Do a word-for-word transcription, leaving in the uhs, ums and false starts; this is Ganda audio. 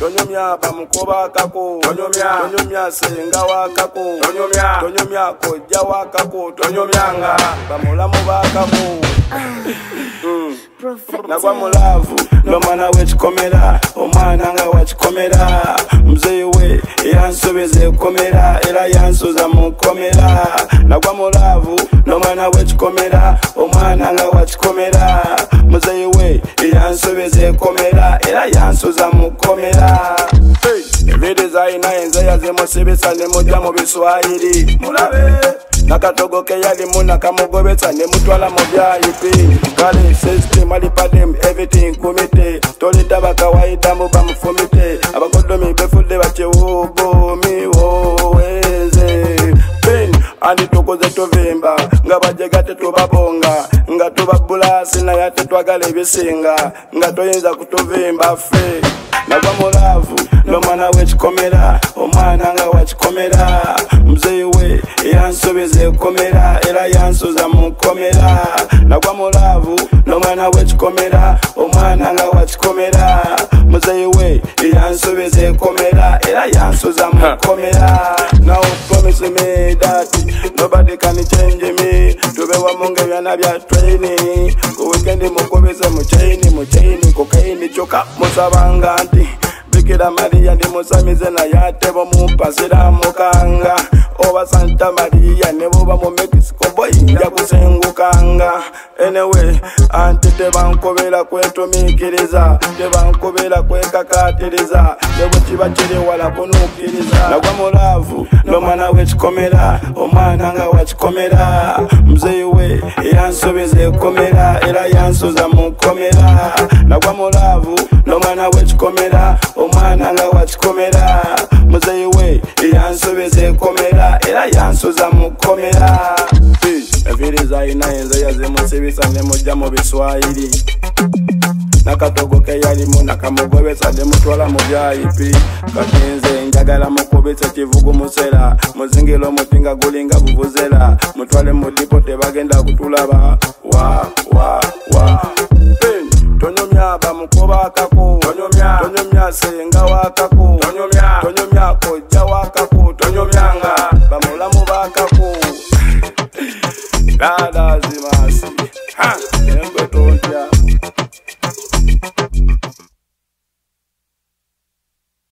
tonyumya bamukoba kako tonyumya tonyumya senga wakako tonyumya tonyumya kojja wakako tonyumyanga bamulamu bakako nagwa mulavu lomwana wekikomera omwana nga wakikomera muzeyi we yansobeza ekomera era yansoza mukomera nagwa mulavu lomwana wekikomera omwana nga wakikomera muzeyi we yansobeza ekomera era yansoza mukomera ebiri zayina enze yazimusibisa nemujja mu biswahiri mulabe nakatogo ke yalimu nakamugobetsa nemutwala mu byayipi kale system alipadem everything kumite tolita bakawaida mu bamufumite abakodomi befudde bakyewugomi woweze pen andi tukoze tuvimba nga bajega tetubabonga nga tubabulasi naye tetwagala ebisinga nga toyinza kutuvimba ffe nagwa mulavu lomwana wekikomera omwana nga wakikomera muzeyi we yansobeza ekomera era yansoza mukomera nagwa mulavu lomwana wekikomera omwana nga wakikomera muzeyi we yansobeza ekomera era yansoza mukomera. Now promise me that nobody can change me tube wamunge byana bya training ku weekend mukobeze mu chain mu chain cocaine choka musabanga anti Bikira Maria ndi musamize na yatebo mupasira mukanga oba Santa Maria nebo ba mu Mexico boy ya kusengukanga anyway anti tebankobera kwetumikiriza tebankobera kwekakatiriza nebo kibakiri wala kunukiriza nagwa mulavu lomwana wekikomera omwana nga wakikomera muzeyi we yansobeza ekomera era yansoza mukomera nagwa mulavu lomwana wekikomera omwana nga wakikomera muzeyi we yansobeza ekomera era yansoza mukomera eviri zayina enze yazimusibisa nemujja mu biswahiri nakatogo ke yalimu nakamugobetsa nemutwala mu byayipi katinze njagala mukubitsa kivugu musera muzingiro mutinga gulinga buvuzera mutwale mu dipo tebagenda kutulaba wa wa wa tonyumya bamukoba kako tonyumya tonyumya senga wakako tonyumya tonyumya kojja wakako